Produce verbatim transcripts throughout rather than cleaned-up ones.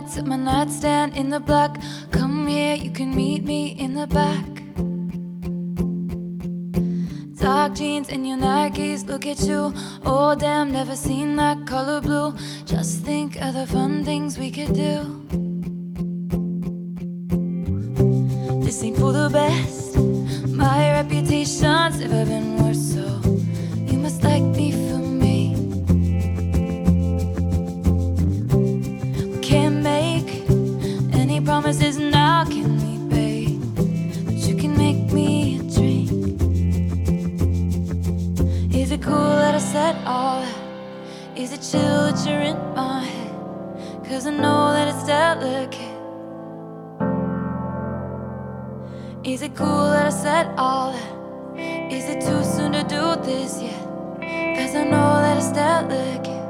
notes at my nightstand in the black. Come here, you can meet me in the back. Dark jeans and your Nikes, look at you. Oh damn, never seen that color blue. Just think of the fun things we could do. This ain't for the best. My reputation's never been worse, so you must like me for me. We can't make any promises now, can we, babe? But you can make me a drink. Is it cool that I said all that? Is it chill that you're in my head? Cause I know that it's delicate. Is it cool that I said all that? Is it too soon to do this yet? Cause I know that it's delicate.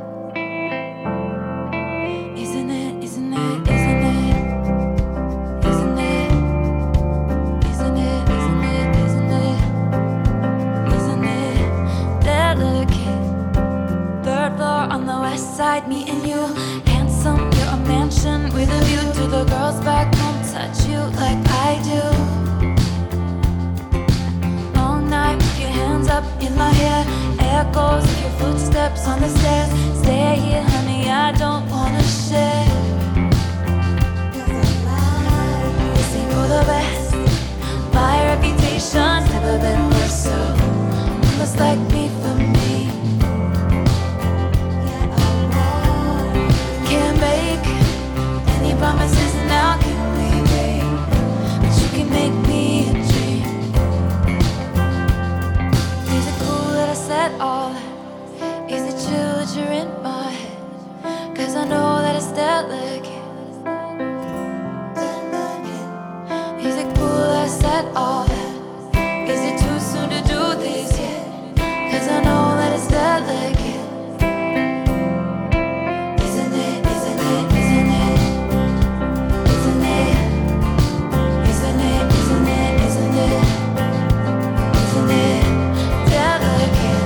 Isn't it, isn't it, isn't it? Isn't it? Isn't it, isn't it, isn't it? Isn't it delicate? Third floor on the west side, me and you. Handsome, you're a mansion with a view to the girls back home. Touch you like I do. Up in my hair, echoes of your footsteps on the stairs. Stay here, honey, I don't wanna share. This ain't for the best. My reputation's never been worse, so you must like me for me. Can't make any promises now, can we, babe? But you can make me a dream. All that. Is it chill that you're in my head? Cause I know that it's delicate. Is it cool that I said all that? Is it too soon to do this yet? Cause I know that it's delicate. Isn't it, isn't it, isn't it? Isn't it? Isn't it, isn't it, isn't it? Isn't it delicate?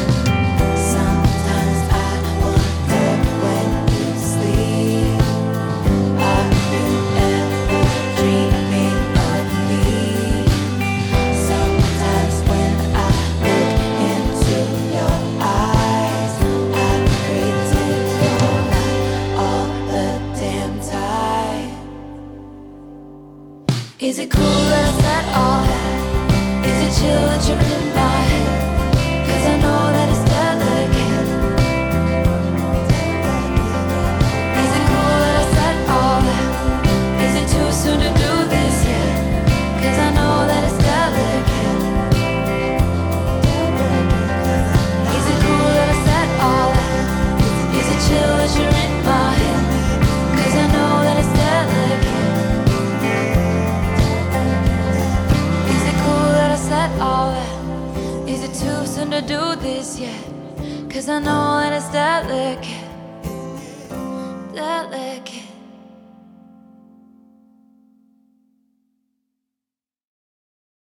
Is it cool that I said all that? Is it chill that you're in my head? Cause I know that it's delicate. Is it cool that I said all that? Is it too soon to do this yet? Cause I know that it's delicate. Is it cool that I said all that? Is it chill that you're in my head? Cause I know that it's delicate. All that. Is it too soon to do this yet? Cause I know that it's delicate. Delicate.